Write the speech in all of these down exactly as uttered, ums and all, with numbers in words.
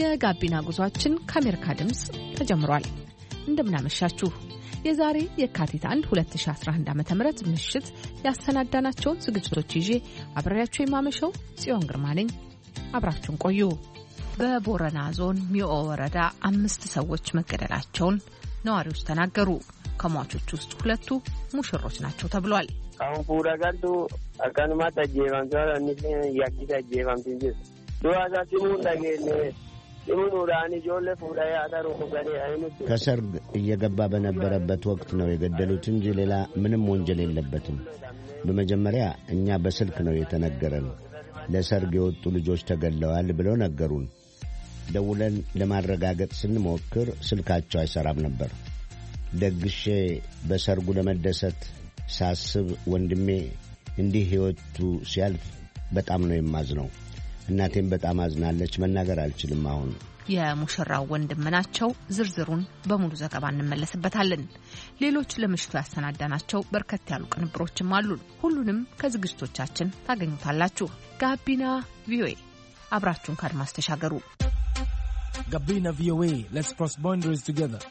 የጋቢና ጉዟችን ከአሜሪካ ድምጽ ተጀምሯል። እንደምናመሻችሁ የዛሬ የካቲት አንድ ሁለት ሺህ አስራ አንድ ዓመተ ምህረት ምሽት ያሰናዳናቸውን ዝግጅቶች ይዤ አብሬያችሁ የማመሸው ጽዮን ግርማ ነኝ። አብራችሁን ቆዩ። በቦረና ዞን ሚኦ ወረዳ አምስት ሰዎች መገደላቸውን ነዋሪዎች ተናገሩ። ከሟቾች ውስጥ ሁለቱ ሙሽሮች ናቸው ተብሏል። አሁን ፉራ ጋርዱ አካንማ ታጄባንቷ አንተ ያኪታ ታጄባንቱ እንጂ ዱዋዛቲሙ ታገለ ይሙኑራኒ ጆለ ፉራ ያታሩ ኮጋዴ አይኑት ከሰርግ እየገባ በነበረበት ወቅት ነው የገደሉት እንጂ ሌላ ምንም ወንጀል የለበትም። በመጀመሪያ እኛ በስልክ ነው የተነገረን። ለሰርግ የወጡ ልጆች ተገለዋል ብለው ነገሩን። ደውለን ለማረጋገጥ ስንሞክር ስልካቸው አይሰራም ነበር። ደግሼ በሰርጉ ለመደሰት ሳስብ ወንድሜ እንዲህ ሕይወቱ ሲያልፍ በጣም ነው የማዝነው። እናቴም በጣም አዝናለች። መናገር አልችልም። አሁን የሙሽራው ወንድም ናቸው። ዝርዝሩን በሙሉ ዘገባ እንመለስበታለን። ሌሎች ለምሽቱ ያሰናዳናቸው በርከት ያሉ ቅንብሮችም አሉን። ሁሉንም ከዝግጅቶቻችን ታገኙታላችሁ። ጋቢና ቪኦኤ አብራችሁን ካድማስ ተሻገሩ። ጋቢና ቪኦኤ Let's cross boundaries together.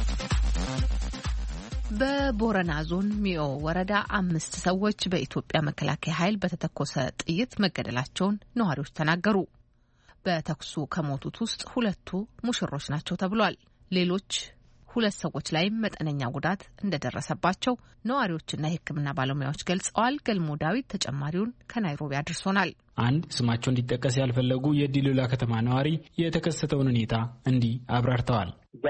በቦረና ዞን ሚኦ ወረዳ አምስት ሰዎች በኢትዮጵያ መከላከያ ኃይል በተተኮሰ ጥይት መገደላቸውን ነዋሪዎች ተናገሩ። በተኩሱ ከሞቱት ውስጥ ሁለቱ ሙሽሮች ናቸው ተብሏል። ሌሎች ሁለት ሰዎች ላይ መጠነኛ ጉዳት እንደደረሰባቸው ነዋሪዎችና የሕክምና ባለሙያዎች ገልጸዋል። ገልሞ ዳዊት ተጨማሪውን ከናይሮቢ አድርሶናል። አንድ ስማቸው እንዲጠቀስ ያልፈለጉ የዲሎላ ከተማ ነዋሪ የተከሰተውን ሁኔታ እንዲህ አብራርተዋል።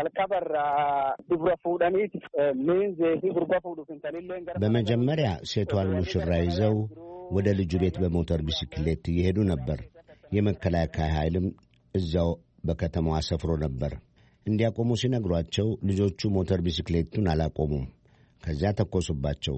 በመጀመሪያ ሴቷን ሙሽራ ይዘው ወደ ልጁ ቤት በሞተር ቢስክሌት እየሄዱ ነበር። የመከላከያ ኃይልም እዚያው በከተማዋ ሰፍሮ ነበር። እንዲያቆሙ ሲነግሯቸው ልጆቹ ሞተር ቢስክሌቱን አላቆሙም። ከዚያ ተኮሱባቸው።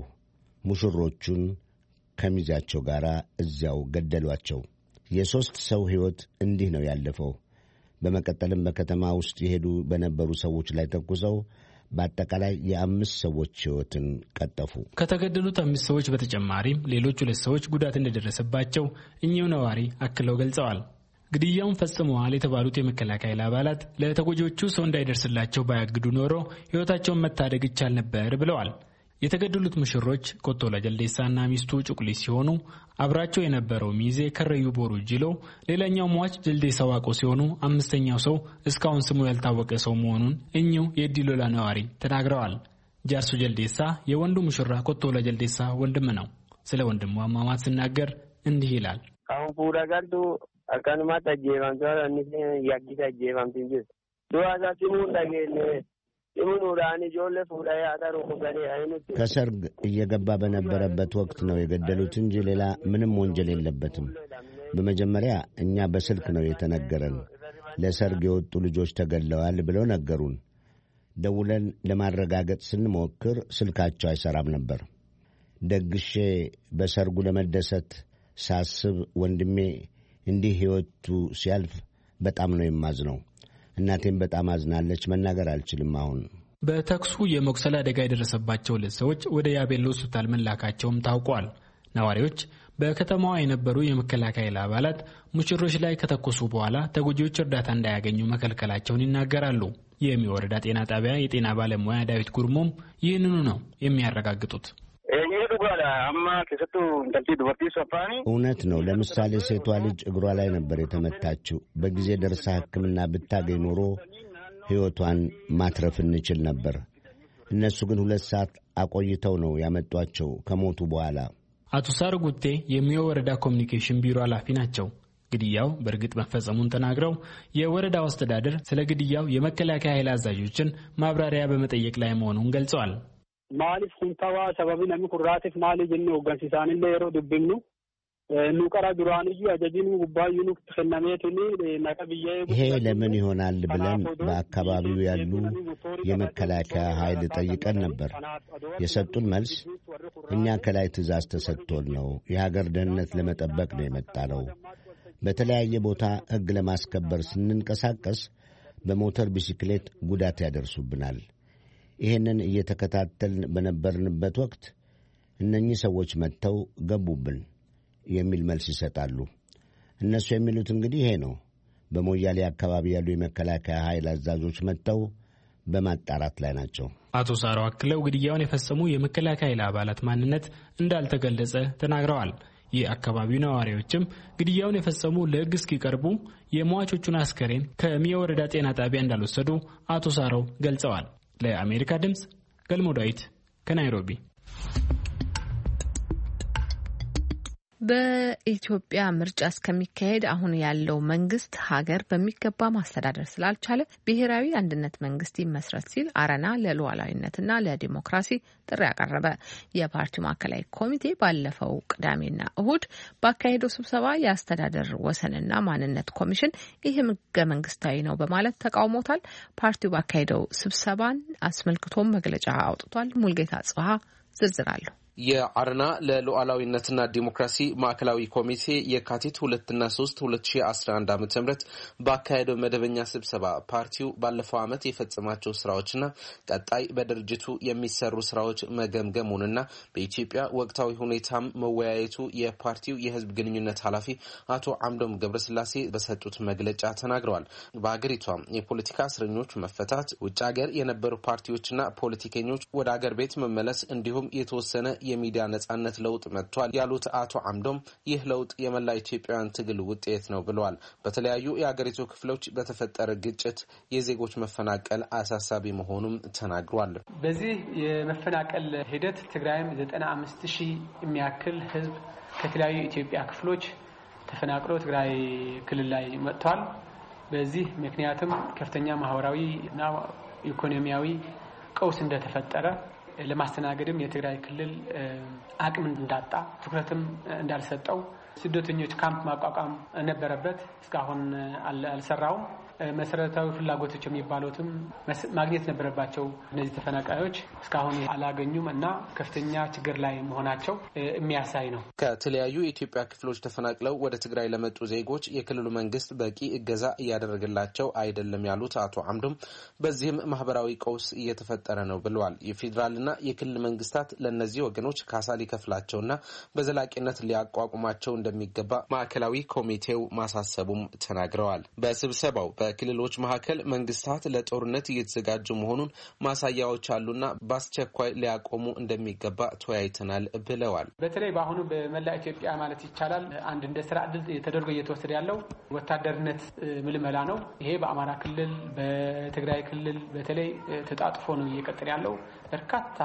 ሙሽሮቹን ከሚዛቸው ጋር እዚያው ገደሏቸው። የሦስት ሰው ሕይወት እንዲህ ነው ያለፈው። በመቀጠልም በከተማ ውስጥ የሄዱ በነበሩ ሰዎች ላይ ተኩሰው በአጠቃላይ የአምስት ሰዎች ሕይወትን ቀጠፉ። ከተገደሉት አምስት ሰዎች በተጨማሪም ሌሎች ሁለት ሰዎች ጉዳት እንደደረሰባቸው እኚሁ ነዋሪ አክለው ገልጸዋል። ግድያውን ፈጽመዋል የተባሉት የመከላከያ አባላት ለተጎጂዎቹ ሰው እንዳይደርስላቸው ባያግዱ ኖሮ ሕይወታቸውን መታደግ ይቻል ነበር ብለዋል። የተገደሉት ሙሽሮች ቆቶላ ጀልዴሳና ሚስቱ ጩቁሊ ሲሆኑ አብራቸው የነበረው ሚዜ ከረዩ ቦሩ ጅሎ፣ ሌላኛው ሟች ጀልዴሳ ዋቆ ሲሆኑ አምስተኛው ሰው እስካሁን ስሙ ያልታወቀ ሰው መሆኑን እኚሁ የዲሎላ ነዋሪ ተናግረዋል። ጃርሱ ጀልዴሳ የወንዱ ሙሽራ ቆቶላ ጀልዴሳ ወንድም ነው። ስለ ወንድሙ አሟሟት ሲናገር እንዲህ ይላል። አሁን ፉራ ጋርዱ አካንማ ታጄባንቷ አንተ ያኪታ ታጄባንቱ እንጂ ዱዋዛቲሙ ታገለ ይሙኑራኒ ጆለ ፉራ ያታሩ ኮጋዴ አይኑት ከሰርግ እየገባ በነበረበት ወቅት ነው የገደሉት እንጂ ሌላ ምንም ወንጀል የለበትም። በመጀመሪያ እኛ በስልክ ነው የተነገረን። ለሰርግ የወጡ ልጆች ተገለዋል ብለው ነገሩን። ደውለን ለማረጋገጥ ስንሞክር ስልካቸው አይሰራም ነበር። ደግሼ በሰርጉ ለመደሰት ሳስብ ወንድሜ እንዲህ ሕይወቱ ሲያልፍ በጣም ነው የማዝነው። እናቴም በጣም አዝናለች። መናገር አልችልም። አሁን በተኩሱ የመቁሰል አደጋ የደረሰባቸው ሁለት ሰዎች ወደ ያቤሎ ሆስፒታል መላካቸውም ታውቋል። ነዋሪዎች በከተማዋ የነበሩ የመከላከያ አባላት ሙሽሮች ላይ ከተኮሱ በኋላ ተጎጂዎች እርዳታ እንዳያገኙ መከልከላቸውን ይናገራሉ። የሚወረዳ ጤና ጣቢያ የጤና ባለሙያ ዳዊት ጉርሞም ይህንኑ ነው የሚያረጋግጡት። እውነት ነው። ለምሳሌ ሴቷ ልጅ እግሯ ላይ ነበር የተመታችው። በጊዜ ደርሳ ሕክምና ብታገኝ ኖሮ ሕይወቷን ማትረፍ እንችል ነበር። እነሱ ግን ሁለት ሰዓት አቆይተው ነው ያመጧቸው ከሞቱ በኋላ። አቶ ሳር ጉቴ የሚዮ ወረዳ ኮሚኒኬሽን ቢሮ ኃላፊ ናቸው። ግድያው በእርግጥ መፈጸሙን ተናግረው የወረዳው አስተዳደር ስለ ግድያው የመከላከያ ኃይል አዛዦችን ማብራሪያ በመጠየቅ ላይ መሆኑን ገልጸዋል። ማሊፍ ኩንታዋ ሰበብ ነሚ ኩራቲፍ ማሊ ጀኒ ወገንሲሳን ለየሮ ድብኑ ኑቀራ ዱራንጂ አጀጂኑ ጉባዩኑ ተከናሜትኒ ነቀብዬ ይሄ ለምን ይሆናል ብለን በአካባቢው ያሉ የመከላከያ ኃይል ጠይቀን ነበር። የሰጡን መልስ እኛ ከላይ ትዕዛዝ ተሰጥቶን ነው፣ የሀገር ደህንነት ለመጠበቅ ነው የመጣነው። በተለያየ ቦታ ሕግ ለማስከበር ስንንቀሳቀስ በሞተር ቢስክሌት ጉዳት ያደርሱብናል። ይሄንን እየተከታተልን በነበርንበት ወቅት እነኚህ ሰዎች መጥተው ገቡብን የሚል መልስ ይሰጣሉ። እነሱ የሚሉት እንግዲህ ይሄ ነው። በሞያሌ አካባቢ ያሉ የመከላከያ ኃይል አዛዦች መጥተው በማጣራት ላይ ናቸው። አቶ ሳራው አክለው ግድያውን የፈጸሙ የመከላከያ ኃይል አባላት ማንነት እንዳልተገለጸ ተናግረዋል። የአካባቢው ነዋሪዎችም ግድያውን የፈጸሙ ለሕግ እስኪቀርቡ የሟቾቹን አስከሬን ከሚያ ወረዳ ጤና ጣቢያ እንዳልወሰዱ አቶ ሳራው ገልጸዋል። ለአሜሪካ ድምፅ ገልሞ ዳዊት ከናይሮቢ። በኢትዮጵያ ምርጫ እስከሚካሄድ አሁን ያለው መንግስት ሀገር በሚገባ ማስተዳደር ስላልቻለ ብሔራዊ አንድነት መንግስት ይመስረት ሲል አረና ለሉዓላዊነትና ለዲሞክራሲ ጥሪ ያቀረበ። የፓርቲው ማዕከላዊ ኮሚቴ ባለፈው ቅዳሜና እሁድ ባካሄደው ስብሰባ የአስተዳደር ወሰንና ማንነት ኮሚሽን ይህ ህገ መንግስታዊ ነው በማለት ተቃውሞታል። ፓርቲው ባካሄደው ስብሰባን አስመልክቶም መግለጫ አውጥቷል። ሙልጌታ ጽባህ ዝርዝር አለው። የአረና ለሉዓላዊነትና ዲሞክራሲ ማዕከላዊ ኮሚቴ የካቲት ሁለትና ሶስት ሁለት ሺህ አስራ አንድ ዓመተ ምህረት ባካሄደው መደበኛ ስብሰባ ፓርቲው ባለፈው ዓመት የፈጸማቸው ስራዎችና ቀጣይ በድርጅቱ የሚሰሩ ስራዎች መገምገሙንና በኢትዮጵያ ወቅታዊ ሁኔታም መወያየቱ የፓርቲው የህዝብ ግንኙነት ኃላፊ አቶ አምዶም ገብረስላሴ በሰጡት መግለጫ ተናግረዋል። በአገሪቷ የፖለቲካ እስረኞች መፈታት፣ ውጭ ሀገር የነበሩ ፓርቲዎችና ፖለቲከኞች ወደ አገር ቤት መመለስ እንዲሁም የተወሰነ የሚዲያ ነጻነት ለውጥ መጥቷል ያሉት አቶ አምዶም ይህ ለውጥ የመላ ኢትዮጵያውያን ትግል ውጤት ነው ብለዋል። በተለያዩ የአገሪቱ ክፍሎች በተፈጠረ ግጭት የዜጎች መፈናቀል አሳሳቢ መሆኑም ተናግሯል። በዚህ የመፈናቀል ሂደት ትግራይም ዘጠና አምስት ሺህ የሚያክል ህዝብ ከተለያዩ ኢትዮጵያ ክፍሎች ተፈናቅሎ ትግራይ ክልል ላይ መጥቷል። በዚህ ምክንያትም ከፍተኛ ማህበራዊ እና ኢኮኖሚያዊ ቀውስ እንደተፈጠረ ለማስተናገድም የትግራይ ክልል አቅም እንዳጣ ትኩረትም እንዳልሰጠው ስደተኞች ካምፕ ማቋቋም ነበረበት፣ እስካሁን አልሰራውም። መሰረታዊ ፍላጎቶች የሚባሉትም ማግኘት ነበረባቸው። እነዚህ ተፈናቃዮች እስካሁን አላገኙም እና ከፍተኛ ችግር ላይ መሆናቸው የሚያሳይ ነው። ከተለያዩ የኢትዮጵያ ክፍሎች ተፈናቅለው ወደ ትግራይ ለመጡ ዜጎች የክልሉ መንግስት በቂ እገዛ እያደረገላቸው አይደለም ያሉት አቶ አምዶም በዚህም ማህበራዊ ቀውስ እየተፈጠረ ነው ብለዋል። የፌዴራልና የክልል መንግስታት ለእነዚህ ወገኖች ካሳ ሊከፍላቸውና በዘላቂነት ሊያቋቁማቸው እንደሚገባ ማዕከላዊ ኮሚቴው ማሳሰቡም ተናግረዋል። በስብሰባው በክልሎች መካከል መንግስታት ለጦርነት እየተዘጋጁ መሆኑን ማሳያዎች አሉና በአስቸኳይ ሊያቆሙ እንደሚገባ ተወያይተናል ብለዋል። በተለይ በአሁኑ በመላ ኢትዮጵያ ማለት ይቻላል አንድ እንደ ስራ ዕድል ተደርጎ እየተወሰደ ያለው ወታደርነት ምልመላ ነው። ይሄ በአማራ ክልል፣ በትግራይ ክልል በተለይ ተጣጥፎ ነው እየቀጠለ ያለው። በርካታ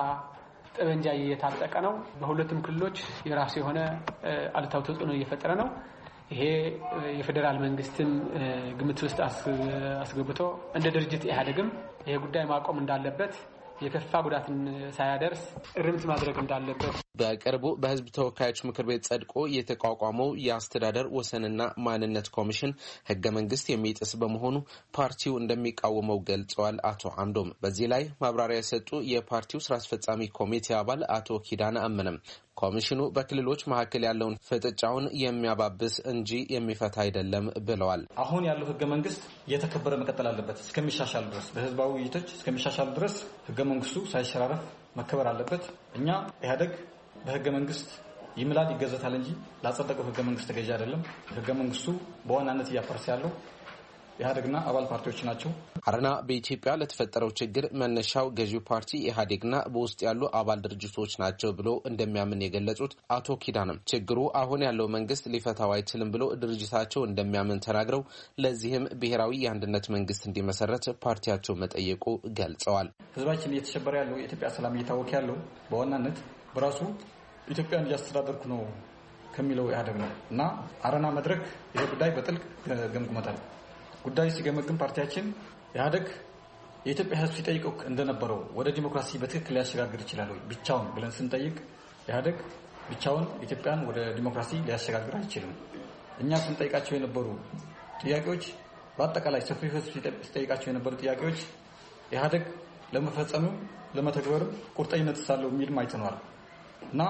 ጠበንጃ እየታጠቀ ነው። በሁለቱም ክልሎች የራሱ የሆነ አሉታዊ ተጽዕኖ እየፈጠረ ነው። ይሄ የፌደራል መንግስትም ግምት ውስጥ አስገብቶ እንደ ድርጅት ኢህአዴግም ይሄ ጉዳይ ማቆም እንዳለበት የከፋ ጉዳትን ሳያደርስ እርምት ማድረግ እንዳለበት በቅርቡ በህዝብ ተወካዮች ምክር ቤት ጸድቆ የተቋቋመው የአስተዳደር ወሰንና ማንነት ኮሚሽን ህገ መንግስት የሚጥስ በመሆኑ ፓርቲው እንደሚቃወመው ገልጸዋል። አቶ አምዶም በዚህ ላይ ማብራሪያ የሰጡ የፓርቲው ስራ አስፈጻሚ ኮሚቴ አባል አቶ ኪዳነ አመነም ኮሚሽኑ በክልሎች መካከል ያለውን ፍጥጫውን የሚያባብስ እንጂ የሚፈታ አይደለም ብለዋል። አሁን ያለው ህገ መንግስት እየተከበረ መቀጠል አለበት እስከሚሻሻል ድረስ በህዝባዊ ውይይቶች እስከሚሻሻል ድረስ ህገ መንግስቱ ሳይሸራረፍ መከበር አለበት። እኛ ኢህአዴግ በህገ መንግስት ይምላል ይገዘታል እንጂ ላጸደቀው ህገ መንግስት ተገዢ አይደለም። ህገ መንግስቱ በዋናነት እያፈረሰ ያለው ኢህአዴግና አባል ፓርቲዎች ናቸው። አረና በኢትዮጵያ ለተፈጠረው ችግር መነሻው ገዢው ፓርቲ ኢህአዴግና በውስጥ ያሉ አባል ድርጅቶች ናቸው ብሎ እንደሚያምን የገለጹት አቶ ኪዳንም ችግሩ አሁን ያለው መንግስት ሊፈታው አይችልም ብሎ ድርጅታቸው እንደሚያምን ተናግረው ለዚህም ብሔራዊ የአንድነት መንግስት እንዲመሰረት ፓርቲያቸው መጠየቁ ገልጸዋል። ህዝባችን እየተሸበረ ያለው የኢትዮጵያ ሰላም እየታወከ ያለው በዋናነት በራሱ ኢትዮጵያን እያስተዳደርኩ ነው ከሚለው ኢህአዴግ ነው እና አረና መድረክ ይሄ ጉዳይ በጥልቅ ገምግሞታል። ጉዳይ ሲገመግም ፓርቲያችን ኢህአዴግ የኢትዮጵያ ህዝብ ሲጠይቀው እንደነበረው ወደ ዲሞክራሲ በትክክል ሊያሸጋግር ይችላል ወይ ብቻውን ብለን ስንጠይቅ ኢህአዴግ ብቻውን ኢትዮጵያን ወደ ዲሞክራሲ ሊያሸጋግር አይችልም። እኛ ስንጠይቃቸው የነበሩ ጥያቄዎች በአጠቃላይ ሰፊው ህዝብ ሲጠይቃቸው የነበሩ ጥያቄዎች ኢህአዴግ ለመፈጸሙ ለመተግበርም ቁርጠኝነት ሳለው የሚልም አይተነዋል እና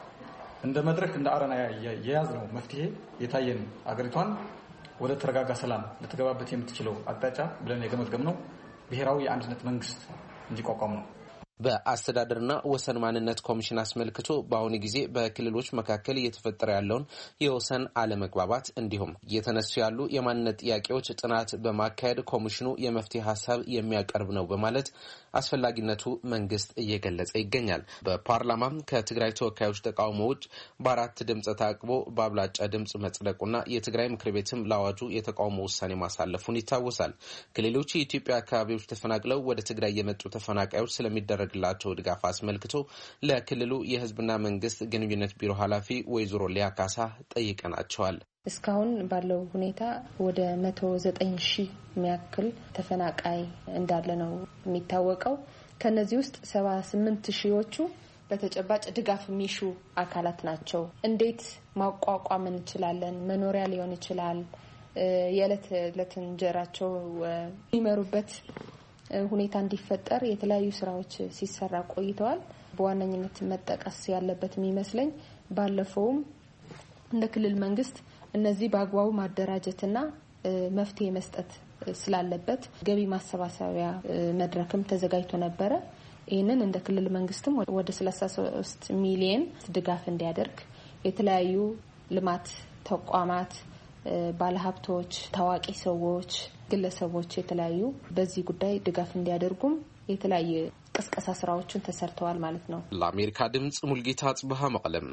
እንደ መድረክ እንደ አረና የያዝነው መፍትሄ የታየን አገሪቷን ወደ ተረጋጋ ሰላም ልትገባበት የምትችለው አቅጣጫ ብለን የገመገምነው ብሔራዊ የአንድነት መንግስት እንዲቋቋም ነው። በአስተዳደርና ወሰን ማንነት ኮሚሽን አስመልክቶ በአሁኑ ጊዜ በክልሎች መካከል እየተፈጠረ ያለውን የወሰን አለመግባባት እንዲሁም እየተነሱ ያሉ የማንነት ጥያቄዎች ጥናት በማካሄድ ኮሚሽኑ የመፍትሄ ሀሳብ የሚያቀርብ ነው በማለት አስፈላጊነቱ መንግስት እየገለጸ ይገኛል። በፓርላማም ከትግራይ ተወካዮች ተቃውሞ ውጭ በአራት ድምፅ ታቅቦ በአብላጫ ድምፅ መጽደቁና የትግራይ ምክር ቤትም ለአዋጁ የተቃውሞ ውሳኔ ማሳለፉን ይታወሳል። ከሌሎች የኢትዮጵያ አካባቢዎች ተፈናቅለው ወደ ትግራይ የመጡ ተፈናቃዮች ስለሚደረግ ግላቸው ድጋፍ አስመልክቶ ለክልሉ የህዝብና መንግስት ግንኙነት ቢሮ ኃላፊ ወይዘሮ ሊያ ካሳ ጠይቀናቸዋል። እስካሁን ባለው ሁኔታ ወደ መቶ ዘጠኝ ሺህ የሚያክል ተፈናቃይ እንዳለ ነው የሚታወቀው። ከነዚህ ውስጥ ሰባ ስምንት ሺዎቹ በተጨባጭ ድጋፍ የሚሹ አካላት ናቸው። እንዴት ማቋቋም እንችላለን? መኖሪያ ሊሆን ይችላል፣ የዕለት ዕለት እንጀራቸው የሚመሩበት ሁኔታ እንዲፈጠር የተለያዩ ስራዎች ሲሰራ ቆይተዋል። በዋነኝነት መጠቀስ ያለበት የሚመስለኝ ባለፈውም እንደ ክልል መንግስት እነዚህ በአግባቡ ማደራጀትና መፍትሄ መስጠት ስላለበት ገቢ ማሰባሰቢያ መድረክም ተዘጋጅቶ ነበረ። ይህንን እንደ ክልል መንግስትም ወደ ሰላሳ ሶስት ሚሊዮን ድጋፍ እንዲያደርግ የተለያዩ ልማት ተቋማት፣ ባለሀብቶች፣ ታዋቂ ሰዎች፣ ግለሰቦች የተለያዩ በዚህ ጉዳይ ድጋፍ እንዲያደርጉም የተለያየ ቅስቀሳ ስራዎችን ተሰርተዋል ማለት ነው። ለአሜሪካ ድምጽ ሙልጌታ ጽብሃ መቀለም።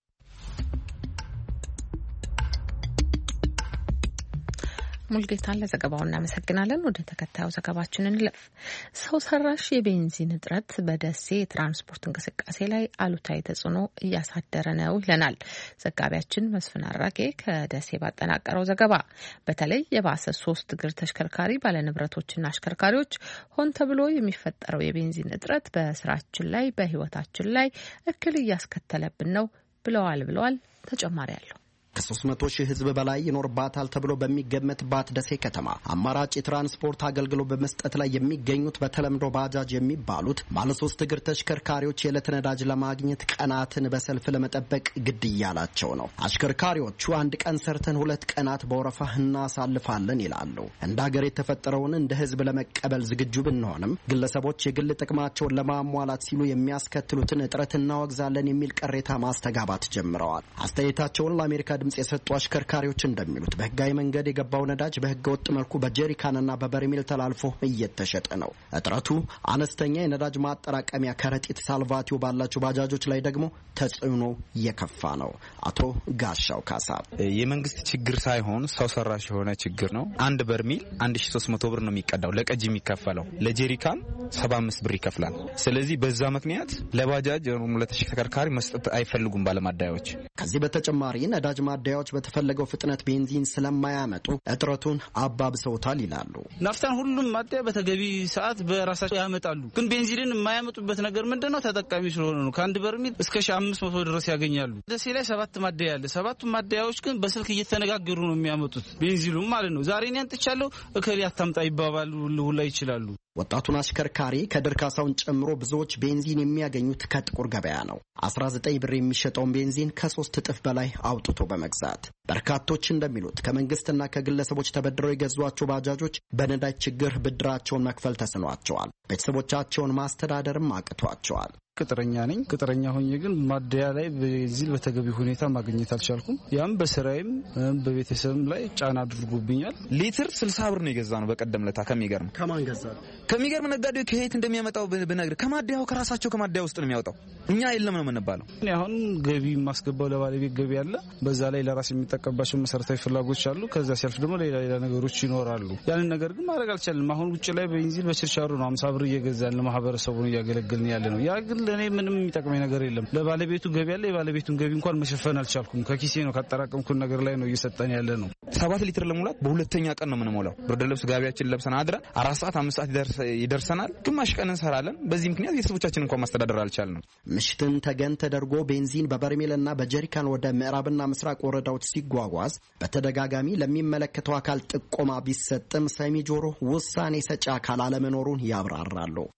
ሙልጌታን ለዘገባው እናመሰግናለን። ወደ ተከታዩ ዘገባችን እንለፍ። ሰው ሰራሽ የቤንዚን እጥረት በደሴ የትራንስፖርት እንቅስቃሴ ላይ አሉታዊ ተጽዕኖ እያሳደረ ነው ይለናል ዘጋቢያችን መስፍን አራጌ ከደሴ ባጠናቀረው ዘገባ። በተለይ የባሰ ሶስት እግር ተሽከርካሪ ባለንብረቶችና አሽከርካሪዎች ሆን ተብሎ የሚፈጠረው የቤንዚን እጥረት በስራችን ላይ በህይወታችን ላይ እክል እያስከተለብን ነው ብለዋል ብለዋል ተጨማሪ ያለው ከሶስት መቶ ሺህ ህዝብ በላይ ይኖርባታል ተብሎ በሚገመትባት ደሴ ከተማ አማራጭ የትራንስፖርት አገልግሎት በመስጠት ላይ የሚገኙት በተለምዶ ባጃጅ የሚባሉት ባለሶስት እግር ተሽከርካሪዎች የዕለት ነዳጅ ለማግኘት ቀናትን በሰልፍ ለመጠበቅ ግድ እያላቸው ነው። አሽከርካሪዎቹ አንድ ቀን ሰርተን ሁለት ቀናት በወረፋ እናሳልፋለን ይላሉ። እንደ ሀገር የተፈጠረውን እንደ ህዝብ ለመቀበል ዝግጁ ብንሆንም ግለሰቦች የግል ጥቅማቸውን ለማሟላት ሲሉ የሚያስከትሉትን እጥረት እናወግዛለን የሚል ቅሬታ ማስተጋባት ጀምረዋል። አስተያየታቸውን ለአሜሪካ ድምጽ የሰጡ አሽከርካሪዎች እንደሚሉት በህጋዊ መንገድ የገባው ነዳጅ በህገ ወጥ መልኩ በጀሪካንና በበርሜል ተላልፎ እየተሸጠ ነው። እጥረቱ አነስተኛ የነዳጅ ማጠራቀሚያ ከረጢት ሳልቫቲዮ ባላቸው ባጃጆች ላይ ደግሞ ተጽዕኖ የከፋ ነው። አቶ ጋሻው ካሳ የመንግስት ችግር ሳይሆን ሰው ሰራሽ የሆነ ችግር ነው። አንድ በርሜል አንድ ሺህ ሶስት መቶ ብር ነው የሚቀዳው፣ ለቀጅ የሚከፈለው ለጀሪካን ሰባ አምስት ብር ይከፍላል። ስለዚህ በዛ ምክንያት ለባጃጅ ለተሽከርካሪ መስጠት አይፈልጉም ባለማደያዎች። ከዚህ በተጨማሪ ነዳጅ ማደያዎች በተፈለገው ፍጥነት ቤንዚን ስለማያመጡ እጥረቱን አባብሰውታል ይላሉ። ናፍታን ሁሉም ማደያ በተገቢ ሰዓት በራሳቸው ያመጣሉ። ግን ቤንዚንን የማያመጡበት ነገር ምንድነው? ተጠቃሚ ስለሆነ ነው። ከአንድ በርሜል እስከ ሺህ አምስት መቶ ድረስ ያገኛሉ። ደሴ ላይ ሰባት ማደያ አለ። ሰባቱ ማደያዎች ግን በስልክ እየተነጋገሩ ነው የሚያመጡት ቤንዚኑም ማለት ነው። ዛሬ እኔ አንጥቻለሁ እከሌ አታምጣ ይባባሉ ሁላ ይችላሉ። ወጣቱን አሽከርካሪ ከድር ካሳውን ጨምሮ ብዙዎች ቤንዚን የሚያገኙት ከጥቁር ገበያ ነው። አስራ ዘጠኝ ብር የሚሸጠውን ቤንዚን ከሶስት እጥፍ በላይ አውጥቶ በመግዛት በርካቶች እንደሚሉት ከመንግስትና ከግለሰቦች ተበድረው የገዟቸው ባጃጆች በነዳጅ ችግር ብድራቸውን መክፈል ተስኗቸዋል። ቤተሰቦቻቸውን ማስተዳደርም አቅቷቸዋል። ቅጥረኛ ነኝ። ቅጥረኛ ሆኜ ግን ማደያ ላይ ቤንዚን በተገቢ ሁኔታ ማግኘት አልቻልኩም። ያም በስራዬም በቤተሰብም ላይ ጫና አድርጎብኛል። ሊትር ስልሳ ብር ነው የገዛ ነው በቀደም ለታ። ከሚገርም ከማን ገዛ? ከሚገርም ነጋዴው ከየት እንደሚያመጣው ብነግር ከማደያው ከራሳቸው ከማደያ ውስጥ ነው የሚያወጣው። እኛ የለም ነው የምንባለው። እኔ አሁን ገቢ ማስገባው ለባለቤት ገቢ አለ። በዛ ላይ ለራስ የሚጠቀምባቸው መሰረታዊ ፍላጎቶች አሉ። ከዛ ሲያልፍ ደግሞ ሌላ ሌላ ነገሮች ይኖራሉ። ያንን ነገር ግን ማድረግ አልቻልንም። አሁን ውጭ ላይ ቤንዚን በችርቻሮ ነው ሃምሳ ብር እየገዛን ለማህበረሰቡን እያገለገልን ያለ ነው። ያ ግን ለኔ ምንም የሚጠቅመኝ ነገር የለም። ለባለቤቱ ገቢ አለ። የባለቤቱን ገቢ እንኳን መሸፈን አልቻልኩም። ከኪሴ ነው ካጠራቀምኩት ነገር ላይ ነው እየሰጠን ያለ ነው። ሰባት ሊትር ለሙላት በሁለተኛ ቀን ነው የምንሞላው። ብርድ ልብስ ጋቢያችን ለብሰን አድረን አራት ሰዓት አምስት ሰዓት ይደርሰናል። ግማሽ ቀን እንሰራለን። በዚህ ምክንያት ቤተሰቦቻችን እንኳን ማስተዳደር አልቻልንም። ምሽትን ተገን ተደርጎ ቤንዚን በበርሜልና በጀሪካን ወደ ምዕራብና ምስራቅ ወረዳዎች ሲጓጓዝ በተደጋጋሚ ለሚመለከተው አካል ጥቆማ ቢሰጥም ሰሚ ጆሮ ውሳኔ ሰጪ አካል አለመኖሩን ያብራራሉ።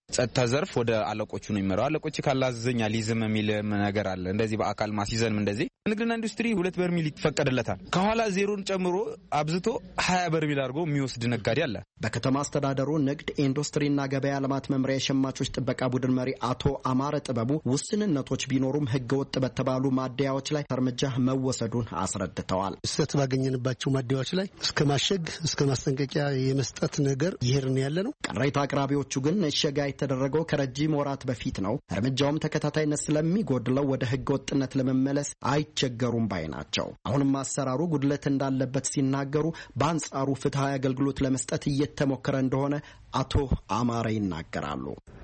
ጸጥታ ዘርፍ ወደ አለቆቹ ነው የሚመራው። አለቆች ካላዘዘኛ ሊዝም የሚል ነገር አለ። እንደዚህ በአካል ማስይዘንም እንደዚህ ንግድና ኢንዱስትሪ ሁለት በርሚል ይፈቀድለታል። ከኋላ ዜሮን ጨምሮ አብዝቶ ሀያ በርሚል አድርጎ የሚወስድ ነጋዴ አለ። በከተማ አስተዳደሩ ንግድ ኢንዱስትሪና ገበያ ልማት መምሪያ የሸማቾች ጥበቃ ቡድን መሪ አቶ አማረ ጥበቡ ውስንነቶች ቢኖሩም ህገወጥ በተባሉ ማደያዎች ላይ እርምጃ መወሰዱን አስረድተዋል። ስህተት ባገኘንባቸው ማደያዎች ላይ እስከ ማሸግ እስከ ማስጠንቀቂያ የመስጠት ነገር ይሄርን ያለ ነው። ቅሬታ አቅራቢዎቹ ግን እሸጋ የተደረገው ከረጅም ወራት በፊት ነው። እርምጃውም ተከታታይነት ስለሚጎድለው ወደ ህገወጥነት ለመመለስ አይቸገሩም ባይ ናቸው። አሁንም አሰራሩ ጉድለት እንዳለበት ሲናገሩ በአንጻሩ ፍትሃዊ አገልግሎት ለመስጠት እየተሞከረ እንደሆነ አቶ አማረ ይናገራሉ።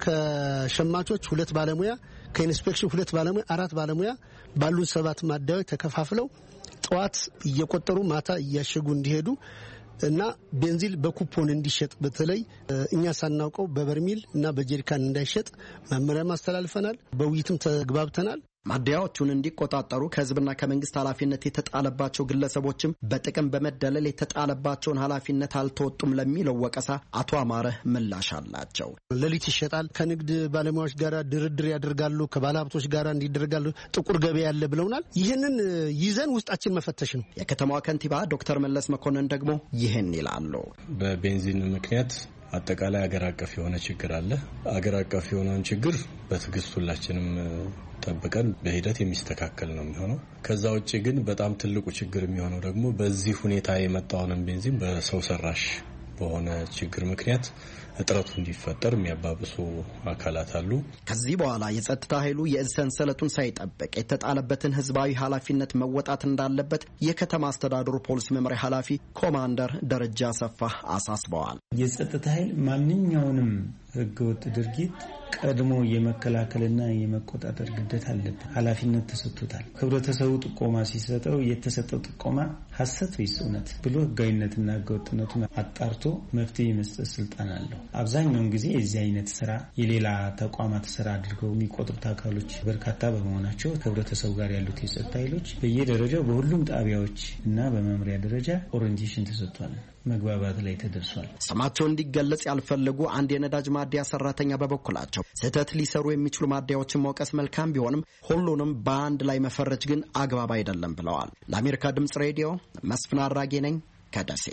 ከሸማቾች ሁለት ባለሙያ ከኢንስፔክሽን ሁለት ባለሙያ አራት ባለሙያ ባሉ ሰባት ማደያዎች ተከፋፍለው ጠዋት እየቆጠሩ ማታ እያሸጉ እንዲሄዱ እና ቤንዚል በኩፖን እንዲሸጥ በተለይ እኛ ሳናውቀው በበርሚል እና በጀሪካን እንዳይሸጥ መመሪያ ማስተላልፈናል። በውይይትም ተግባብተናል። ማደያዎቹን እንዲቆጣጠሩ ከህዝብና ከመንግስት ኃላፊነት የተጣለባቸው ግለሰቦችም በጥቅም በመደለል የተጣለባቸውን ኃላፊነት አልተወጡም ለሚለው ወቀሳ አቶ አማረ ምላሽ አላቸው። ሌሊት ይሸጣል፣ ከንግድ ባለሙያዎች ጋር ድርድር ያደርጋሉ፣ ከባለሀብቶች ጋር እንዲደረጋሉ፣ ጥቁር ገበያ ያለ ብለውናል። ይህንን ይዘን ውስጣችን መፈተሽ ነው። የከተማዋ ከንቲባ ዶክተር መለስ መኮንን ደግሞ ይህን ይላሉ። በቤንዚን ምክንያት አጠቃላይ አገር አቀፍ የሆነ ችግር አለ። አገር አቀፍ የሆነውን ችግር በትዕግስት ሁላችንም ጠብቀን በሂደት የሚስተካከል ነው የሚሆነው። ከዛ ውጪ ግን በጣም ትልቁ ችግር የሚሆነው ደግሞ በዚህ ሁኔታ የመጣውን ቤንዚን በሰው ሰራሽ በሆነ ችግር ምክንያት እጥረቱ እንዲፈጠር የሚያባብሱ አካላት አሉ። ከዚህ በኋላ የጸጥታ ኃይሉ የእዝ ሰንሰለቱን ሳይጠብቅ የተጣለበትን ህዝባዊ ኃላፊነት መወጣት እንዳለበት የከተማ አስተዳደሩ ፖሊስ መምሪያ ኃላፊ ኮማንደር ደረጃ ሰፋ አሳስበዋል። የጸጥታ ኃይል ማንኛውንም ህገወጥ ድርጊት ቀድሞ የመከላከልና የመቆጣጠር ግዴታ አለበት፣ ኃላፊነት ተሰጥቶታል። ህብረተሰቡ ጥቆማ ሲሰጠው የተሰጠው ጥቆማ ሐሰት ወይስ እውነት ብሎ ህጋዊነትና ህገወጥነቱን አጣርቶ መፍትሄ መስጠት ስልጣን አለው። አብዛኛውን ጊዜ የዚህ አይነት ስራ የሌላ ተቋማት ስራ አድርገው የሚቆጥሩት አካሎች በርካታ በመሆናቸው ከህብረተሰቡ ጋር ያሉት የጸጥታ ኃይሎች በየደረጃው በሁሉም ጣቢያዎች እና በመምሪያ ደረጃ ኦሪንቴሽን ተሰጥቷል። መግባባት ላይ ተደርሷል። ስማቸው እንዲገለጽ ያልፈለጉ አንድ የነዳጅ ማደያ ሰራተኛ በበኩላቸው ስህተት ሊሰሩ የሚችሉ ማደያዎችን መውቀስ መልካም ቢሆንም ሁሉንም በአንድ ላይ መፈረጅ ግን አግባብ አይደለም ብለዋል። ለአሜሪካ ድምጽ ሬዲዮ መስፍን አራጌ ነኝ ከደሴ።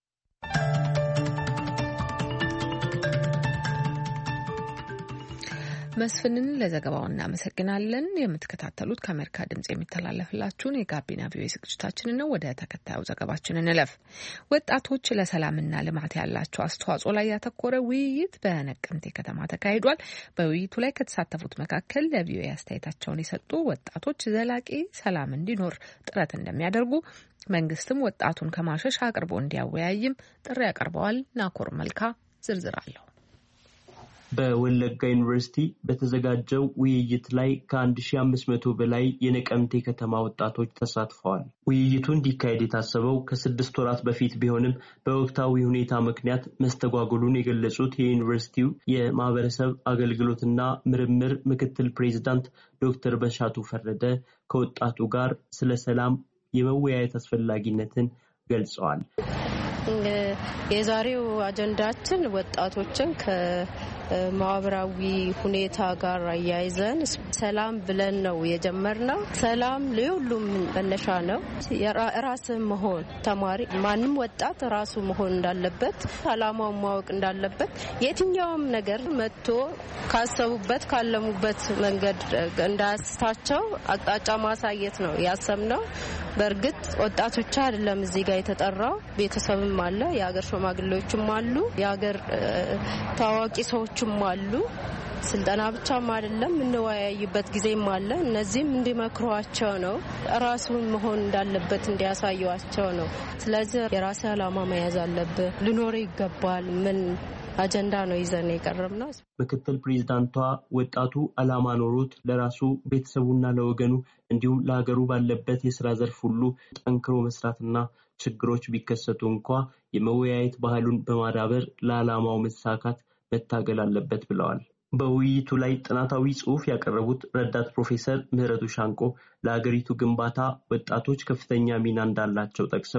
መስፍንን ለዘገባው እናመሰግናለን። የምትከታተሉት ከአሜሪካ ድምጽ የሚተላለፍላችሁን የጋቢና ቪኦኤ ዝግጅታችንን ነው። ወደ ተከታዩ ዘገባችን እንለፍ። ወጣቶች ለሰላምና ልማት ያላቸው አስተዋጽኦ ላይ ያተኮረ ውይይት በነቀምቴ ከተማ ተካሂዷል። በውይይቱ ላይ ከተሳተፉት መካከል ለቪኦኤ አስተያየታቸውን የሰጡ ወጣቶች ዘላቂ ሰላም እንዲኖር ጥረት እንደሚያደርጉ፣ መንግስትም ወጣቱን ከማሸሽ አቅርቦ እንዲያወያይም ጥሪ ያቀርበዋል። ናኮር መልካ ዝርዝር አለው። በወለጋ ዩኒቨርሲቲ በተዘጋጀው ውይይት ላይ ከአንድ ሺህ አምስት መቶ በላይ የነቀምቴ ከተማ ወጣቶች ተሳትፈዋል። ውይይቱ እንዲካሄድ የታሰበው ከስድስት ወራት በፊት ቢሆንም በወቅታዊ ሁኔታ ምክንያት መስተጓጎሉን የገለጹት የዩኒቨርሲቲው የማህበረሰብ አገልግሎትና ምርምር ምክትል ፕሬዚዳንት ዶክተር በሻቱ ፈረደ ከወጣቱ ጋር ስለ ሰላም የመወያየት አስፈላጊነትን ገልጸዋል። የዛሬው አጀንዳችን ወጣቶችን ከማህበራዊ ሁኔታ ጋር አያይዘን ሰላም ብለን ነው የጀመርነው። ሰላም ለሁሉም መነሻ ነው። ራስ መሆን ተማሪ ማንም ወጣት ራሱ መሆን እንዳለበት፣ አላማውን ማወቅ እንዳለበት፣ የትኛውም ነገር መጥቶ ካሰቡበት ካለሙበት መንገድ እንዳስታቸው አቅጣጫ ማሳየት ነው ያሰብነው። በእርግጥ ወጣት ብቻ አይደለም እዚህ ጋር የተጠራው፣ ቤተሰብም አለ፣ የሀገር ሽማግሌዎችም አሉ፣ የሀገር ታዋቂ ሰዎችም አሉ። ስልጠና ብቻም አይደለም እንወያይበት ጊዜም አለ። እነዚህም እንዲመክሯቸው ነው፣ ራሱን መሆን እንዳለበት እንዲያሳዩዋቸው ነው። ስለዚህ የራስ ዓላማ መያዝ አለብህ፣ ሊኖር ይገባል። ምን አጀንዳ ነው ይዘን የቀረብነው? ምክትል ፕሬዝዳንቷ ወጣቱ ዓላማ ኖሮት ለራሱ ቤተሰቡና ለወገኑ እንዲሁም ለሀገሩ ባለበት የስራ ዘርፍ ሁሉ ጠንክሮ መስራትና ችግሮች ቢከሰቱ እንኳ የመወያየት ባህሉን በማዳበር ለዓላማው መሳካት መታገል አለበት ብለዋል። በውይይቱ ላይ ጥናታዊ ጽሑፍ ያቀረቡት ረዳት ፕሮፌሰር ምህረቱ ሻንቆ ለሀገሪቱ ግንባታ ወጣቶች ከፍተኛ ሚና እንዳላቸው ጠቅሰው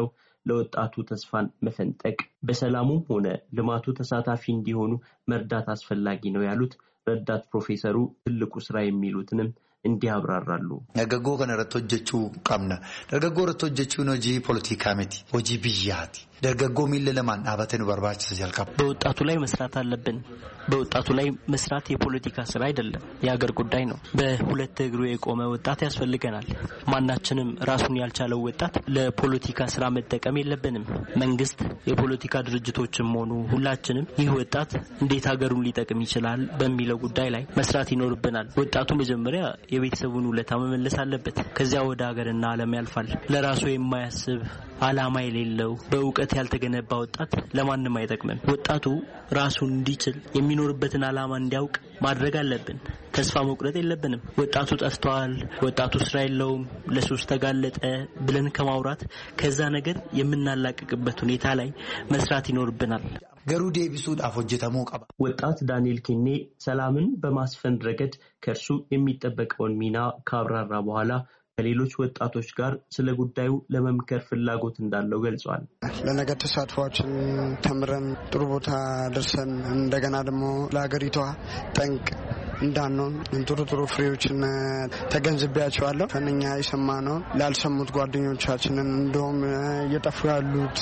ለወጣቱ ተስፋን መፈንጠቅ በሰላሙም ሆነ ልማቱ ተሳታፊ እንዲሆኑ መርዳት አስፈላጊ ነው ያሉት ረዳት ፕሮፌሰሩ ትልቁ ስራ የሚሉትንም እንዲያብራራሉ። ደርገጎ ከነረቶ ጀቹ ቀምነ ደርገጎ ረቶ ጀቹ ነው ጂ ፖለቲካ መቲ ወጂ ቢያቲ ደርገጎ ሚል ለማን አባተን በርባች ሲያልካ በወጣቱ ላይ መስራት አለብን። በወጣቱ ላይ መስራት የፖለቲካ ስራ አይደለም፣ የሀገር ጉዳይ ነው። በሁለት እግሩ የቆመ ወጣት ያስፈልገናል። ማናችንም ራሱን ያልቻለው ወጣት ለፖለቲካ ስራ መጠቀም የለብንም። መንግስት፣ የፖለቲካ ድርጅቶችም ሆኑ ሁላችንም ይህ ወጣት እንዴት ሀገሩን ሊጠቅም ይችላል በሚለው ጉዳይ ላይ መስራት ይኖርብናል። ወጣቱ መጀመሪያ የቤተሰቡን ውለታ መመለስ አለበት። ከዚያ ወደ ሀገርና ዓለም ያልፋል። ለራሱ የማያስብ አላማ የሌለው በእውቀት ያልተገነባ ወጣት ለማንም አይጠቅምም። ወጣቱ ራሱን እንዲችል የሚኖርበትን አላማ እንዲያውቅ ማድረግ አለብን። ተስፋ መቁረጥ የለብንም። ወጣቱ ጠፍቷል፣ ወጣቱ ስራ የለውም፣ ለሱስ ተጋለጠ ብለን ከማውራት ከዛ ነገር የምናላቅቅበት ሁኔታ ላይ መስራት ይኖርብናል። ገሩ ዴቢሱ ዳፎጀተሙ ቀባ ወጣት ዳንኤል ኬኔ ሰላምን በማስፈን ረገድ ከርሱ የሚጠበቀውን ሚና ካብራራ በኋላ ከሌሎች ወጣቶች ጋር ስለ ጉዳዩ ለመምከር ፍላጎት እንዳለው ገልጿል። ለነገ ተሳትፏችን ተምረን ጥሩ ቦታ ደርሰን እንደገና ደግሞ ለሀገሪቷ ጠንቅ እንዳንሆን ጥሩ ጥሩ ፍሬዎችን ተገንዝቤያቸዋለሁ። ከእኛ የሰማነው ላልሰሙት ጓደኞቻችንን እንደውም እየጠፉ ያሉት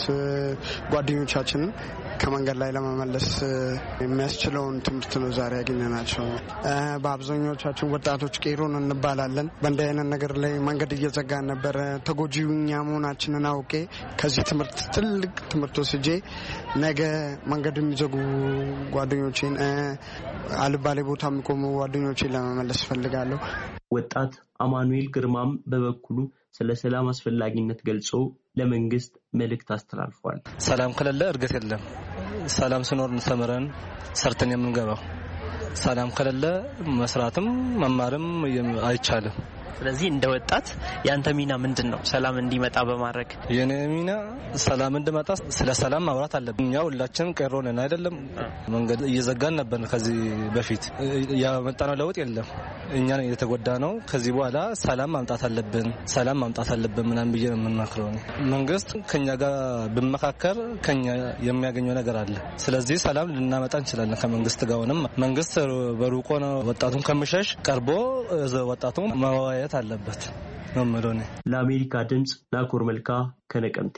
ጓደኞቻችንን ከመንገድ ላይ ለመመለስ የሚያስችለውን ትምህርት ነው ዛሬ ያገኘናቸው። በአብዛኞቻችን ወጣቶች ቄሮን እንባላለን። በእንዲህ አይነት ነገር ላይ መንገድ እየዘጋን ነበር። ተጎጂው እኛ መሆናችንን አውቄ ከዚህ ትምህርት ትልቅ ትምህርት ወስጄ ነገ መንገድ የሚዘጉ ጓደኞቼን አልባሌ ቦታ የሚቆሙ ጓደኞቼን ለመመለስ ፈልጋለሁ። ወጣት አማኑኤል ግርማም በበኩሉ ስለ ሰላም አስፈላጊነት ገልጾ ለመንግስት መልእክት አስተላልፏል። ሰላም ከሌለ እርገት የለም። ሰላም ሲኖር ተምረን ሰርተን የምንገባው። ሰላም ከሌለ መስራትም መማርም አይቻልም። ስለዚህ እንደ ወጣት ያንተ ሚና ምንድነው? ሰላም እንዲመጣ በማድረግ የኔ ሚና ሰላም እንዲመጣ ስለ ሰላም ማውራት አለብን። እኛ ሁላችንም ቀሮ ነን አይደለም። መንገድ እየዘጋን ነበር ከዚህ በፊት። ያመጣነው ለውጥ የለም። እኛ ነን የተጎዳነው። ከዚህ በኋላ ሰላም ማምጣት አለብን። ሰላም ማምጣት አለብን ምናምን ብዬ ነው የምናክረው። መንግስት ከኛ ጋር በመካከር ከኛ የሚያገኘው ነገር አለ። ስለዚህ ሰላም ልናመጣ እንችላለን ከመንግስት ጋር ሆነም። መንግስት በሩቆ ነው ወጣቱን ከመሸሽ ቀርቦ ወጣቱን ማዋያ አለበት ነው ማለት ነው። ለአሜሪካ ድምጽ ናኮር መልካ ከነቀምቴ።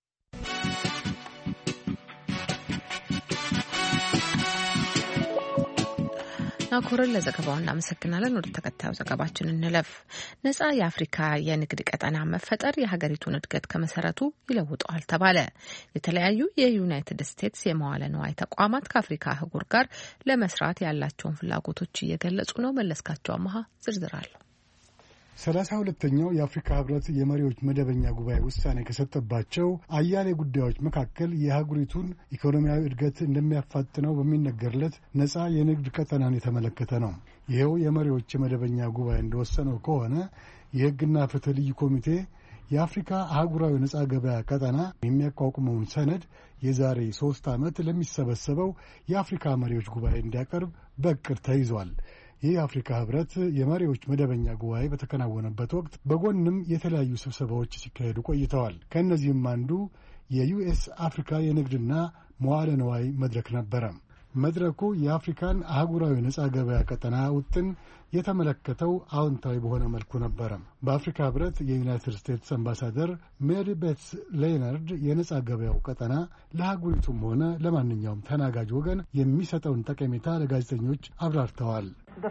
ናኮርን ለዘገባው እናመሰግናለን። ወደ ተከታዩ ዘገባችን እንለፍ። ነጻ የአፍሪካ የንግድ ቀጠና መፈጠር የሀገሪቱን እድገት ከመሰረቱ ይለውጠዋል ተባለ። የተለያዩ የዩናይትድ ስቴትስ የመዋለ ንዋይ ተቋማት ከአፍሪካ አህጉር ጋር ለመስራት ያላቸውን ፍላጎቶች እየገለጹ ነው። መለስካቸው አማሃ ዝርዝር አለው። ሰላሳ ሁለተኛው የአፍሪካ ህብረት የመሪዎች መደበኛ ጉባኤ ውሳኔ ከሰጠባቸው አያሌ ጉዳዮች መካከል የአህጉሪቱን ኢኮኖሚያዊ እድገት እንደሚያፋጥነው በሚነገርለት ነጻ የንግድ ቀጠናን የተመለከተ ነው። ይኸው የመሪዎች የመደበኛ ጉባኤ እንደወሰነው ከሆነ የህግና ፍትህ ልዩ ኮሚቴ የአፍሪካ አህጉራዊ ነጻ ገበያ ቀጠና የሚያቋቁመውን ሰነድ የዛሬ ሶስት ዓመት ለሚሰበሰበው የአፍሪካ መሪዎች ጉባኤ እንዲያቀርብ በእቅድ ተይዟል። ይህ የአፍሪካ ህብረት የመሪዎች መደበኛ ጉባኤ በተከናወነበት ወቅት በጎንም የተለያዩ ስብሰባዎች ሲካሄዱ ቆይተዋል። ከእነዚህም አንዱ የዩኤስ አፍሪካ የንግድና መዋለ ንዋይ መድረክ ነበረ። መድረኩ የአፍሪካን አህጉራዊ ነጻ ገበያ ቀጠና ውጥን የተመለከተው አዎንታዊ በሆነ መልኩ ነበረ። በአፍሪካ ህብረት የዩናይትድ ስቴትስ አምባሳደር ሜሪ ቤትስ ሌናርድ የነጻ ገበያው ቀጠና ለአህጉሪቱም ሆነ ለማንኛውም ተናጋጅ ወገን የሚሰጠውን ጠቀሜታ ለጋዜጠኞች አብራርተዋል።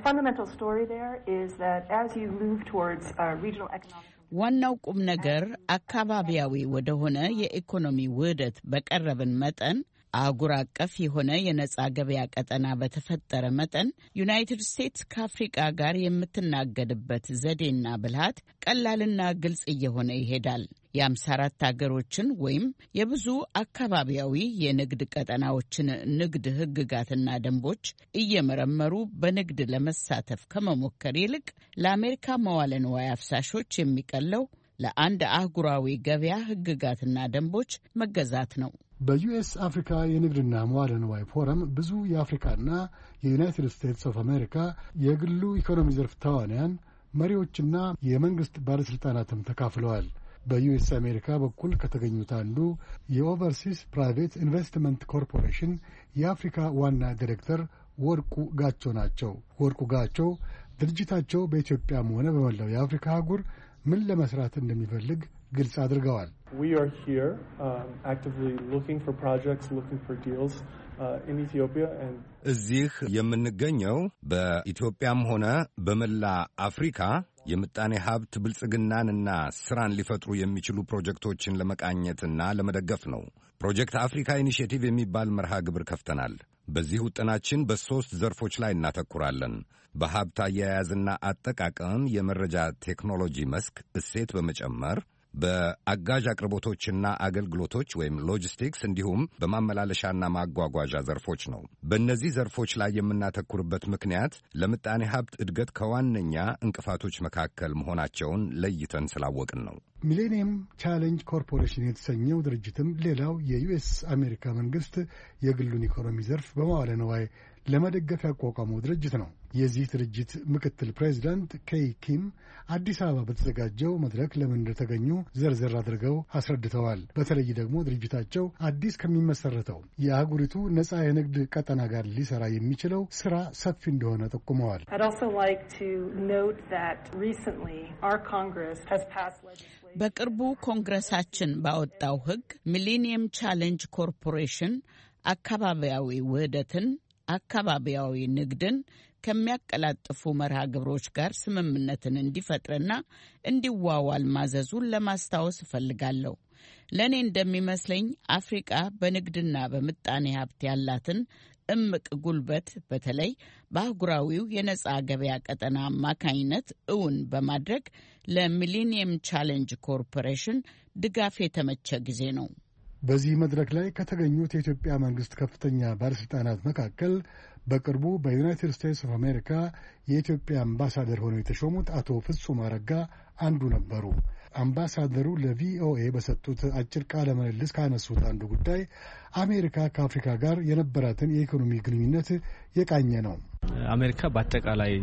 ዋናው ቁም ነገር አካባቢያዊ ወደሆነ የኢኮኖሚ ውህደት በቀረብን መጠን አህጉር አቀፍ የሆነ የነጻ ገበያ ቀጠና በተፈጠረ መጠን ዩናይትድ ስቴትስ ከአፍሪቃ ጋር የምትናገድበት ዘዴና ብልሃት ቀላልና ግልጽ እየሆነ ይሄዳል። የአምሳ አራት ሀገሮችን ወይም የብዙ አካባቢያዊ የንግድ ቀጠናዎችን ንግድ ህግጋትና ደንቦች እየመረመሩ በንግድ ለመሳተፍ ከመሞከር ይልቅ ለአሜሪካ መዋለ ንዋይ አፍሳሾች የሚቀለው ለአንድ አህጉራዊ ገበያ ህግጋትና ደንቦች መገዛት ነው። በዩኤስ አፍሪካ የንግድና መዋለ ንዋይ ፎረም ብዙ የአፍሪካና የዩናይትድ ስቴትስ ኦፍ አሜሪካ የግሉ ኢኮኖሚ ዘርፍ ተዋንያን መሪዎችና የመንግስት ባለስልጣናትም ተካፍለዋል። በዩኤስ አሜሪካ በኩል ከተገኙት አንዱ የኦቨርሲስ ፕራይቬት ኢንቨስትመንት ኮርፖሬሽን የአፍሪካ ዋና ዲሬክተር ወርቁ ጋቾ ናቸው። ወርቁ ጋቾ ድርጅታቸው በኢትዮጵያም ሆነ በመላው የአፍሪካ አህጉር ምን ለመስራት እንደሚፈልግ ግልጽ አድርገዋል። We are here um, actively looking for projects, looking for deals uh, in Ethiopia and እዚህ የምንገኘው በኢትዮጵያም ሆነ በመላ አፍሪካ የምጣኔ ሀብት ብልጽግናንና ስራን ሊፈጥሩ የሚችሉ ፕሮጀክቶችን ለመቃኘትና ለመደገፍ ነው። ፕሮጀክት አፍሪካ ኢኒሼቲቭ የሚባል መርሃ ግብር ከፍተናል። በዚህ ውጥናችን በሦስት ዘርፎች ላይ እናተኩራለን። በሀብት አያያዝና አጠቃቀም የመረጃ ቴክኖሎጂ መስክ እሴት በመጨመር በአጋዥ አቅርቦቶችና አገልግሎቶች ወይም ሎጂስቲክስ እንዲሁም በማመላለሻና ማጓጓዣ ዘርፎች ነው። በእነዚህ ዘርፎች ላይ የምናተኩርበት ምክንያት ለምጣኔ ሀብት እድገት ከዋነኛ እንቅፋቶች መካከል መሆናቸውን ለይተን ስላወቅን ነው። ሚሌኒየም ቻሌንጅ ኮርፖሬሽን የተሰኘው ድርጅትም ሌላው የዩኤስ አሜሪካ መንግስት የግሉን ኢኮኖሚ ዘርፍ በመዋለ ነዋይ ለመደገፍ ያቋቋመው ድርጅት ነው። የዚህ ድርጅት ምክትል ፕሬዚዳንት ኬይ ኪም አዲስ አበባ በተዘጋጀው መድረክ ለምን እንደተገኙ ዘርዘር አድርገው አስረድተዋል። በተለይ ደግሞ ድርጅታቸው አዲስ ከሚመሰረተው የአህጉሪቱ ነጻ የንግድ ቀጠና ጋር ሊሰራ የሚችለው ስራ ሰፊ እንደሆነ ጠቁመዋል። በቅርቡ ኮንግረሳችን ባወጣው ሕግ ሚሌኒየም ቻሌንጅ ኮርፖሬሽን አካባቢያዊ ውህደትን፣ አካባቢያዊ ንግድን ከሚያቀላጥፉ መርሃ ግብሮች ጋር ስምምነትን እንዲፈጥርና እንዲዋዋል ማዘዙን ለማስታወስ እፈልጋለሁ። ለእኔ እንደሚመስለኝ አፍሪቃ በንግድና በምጣኔ ሀብት ያላትን እምቅ ጉልበት በተለይ በአህጉራዊው የነጻ ገበያ ቀጠና አማካኝነት እውን በማድረግ ለሚሌኒየም ቻሌንጅ ኮርፖሬሽን ድጋፍ የተመቸ ጊዜ ነው። በዚህ መድረክ ላይ ከተገኙት የኢትዮጵያ መንግስት ከፍተኛ ባለስልጣናት መካከል በቅርቡ በዩናይትድ ስቴትስ ኦፍ አሜሪካ የኢትዮጵያ አምባሳደር ሆነው የተሾሙት አቶ ፍጹም አረጋ አንዱ ነበሩ። አምባሳደሩ ለቪኦኤ በሰጡት አጭር ቃለ ምልልስ ካነሱት አንዱ ጉዳይ አሜሪካ ከአፍሪካ ጋር የነበራትን የኢኮኖሚ ግንኙነት የቃኘ ነው። አሜሪካ በአጠቃላይ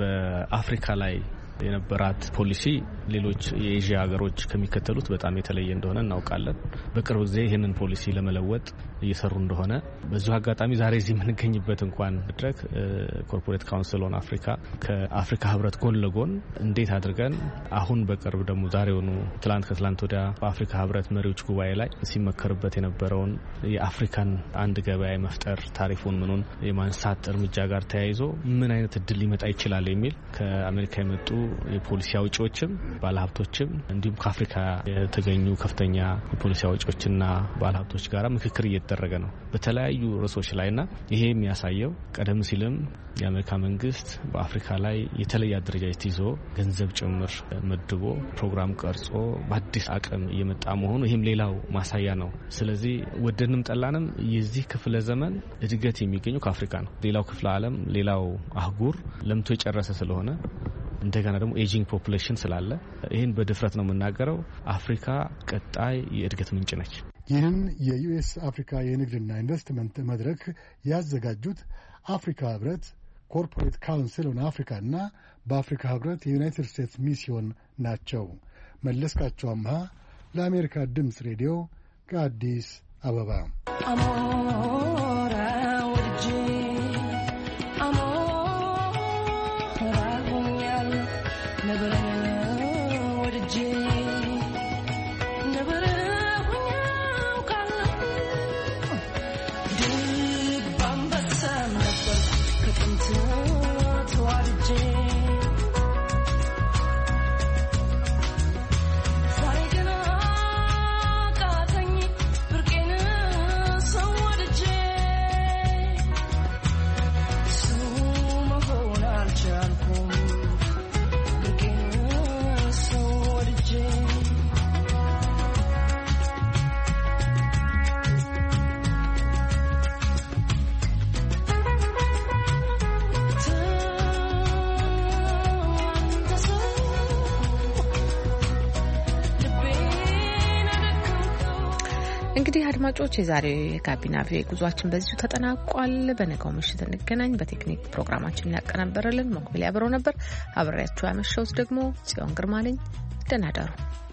በአፍሪካ ላይ የነበራት ፖሊሲ ሌሎች የኤዥያ ሀገሮች ከሚከተሉት በጣም የተለየ እንደሆነ እናውቃለን። በቅርብ ጊዜ ይህንን ፖሊሲ ለመለወጥ እየሰሩ እንደሆነ በዚሁ አጋጣሚ ዛሬ እዚህ የምንገኝበት እንኳን መድረክ ኮርፖሬት ካውንስል ኦን አፍሪካ ከአፍሪካ ህብረት ጎን ለጎን እንዴት አድርገን አሁን በቅርብ ደግሞ ዛሬውኑ ትላንት ከትላንት ወዲያ በአፍሪካ ህብረት መሪዎች ጉባኤ ላይ ሲመከርበት የነበረውን የአፍሪካን አንድ ገበያ መፍጠር ታሪፉን ምኑን የማንሳት እርምጃ ጋር ተያይዞ ምን አይነት እድል ሊመጣ ይችላል የሚል ከአሜሪካ የመጡ የፖሊሲ አውጪዎችም ባለሀብቶችም እንዲሁም ከአፍሪካ የተገኙ ከፍተኛ የፖሊሲ አውጪዎችና ባለሀብቶች ጋር ምክክር እየተደረገ ነው በተለያዩ ርዕሶች ላይና ይሄ የሚያሳየው ቀደም ሲልም የአሜሪካ መንግስት በአፍሪካ ላይ የተለየ አደረጃጀት ይዞ ገንዘብ ጭምር መድቦ ፕሮግራም ቀርጾ በአዲስ አቅም እየመጣ መሆኑ ይህም ሌላው ማሳያ ነው። ስለዚህ ወደንም ጠላንም የዚህ ክፍለ ዘመን እድገት የሚገኘው ከአፍሪካ ነው። ሌላው ክፍለ ዓለም ሌላው አህጉር ለምቶ የጨረሰ ስለሆነ እንደገና ደግሞ ኤጂንግ ፖፑሌሽን ስላለ ይህን በድፍረት ነው የምናገረው። አፍሪካ ቀጣይ የእድገት ምንጭ ነች። ይህን የዩኤስ አፍሪካ የንግድና ኢንቨስትመንት መድረክ ያዘጋጁት አፍሪካ ህብረት፣ ኮርፖሬት ካውንስል ኦን አፍሪካ እና በአፍሪካ ህብረት የዩናይትድ ስቴትስ ሚስዮን ናቸው። መለስካቸው አምሃ ለአሜሪካ ድምፅ ሬዲዮ ከአዲስ አበባ። እንግዲህ አድማጮች የዛሬው የጋቢና ቪኦኤ ጉዟችን በዚሁ ተጠናቋል። በነገው ምሽት እንገናኝ። በቴክኒክ ፕሮግራማችን ያቀናበረልን ሞክቢል ያበረው ነበር። አብሬያችሁ ያመሸሁት ደግሞ ጽዮን ግርማ ነኝ። ደህና እደሩ።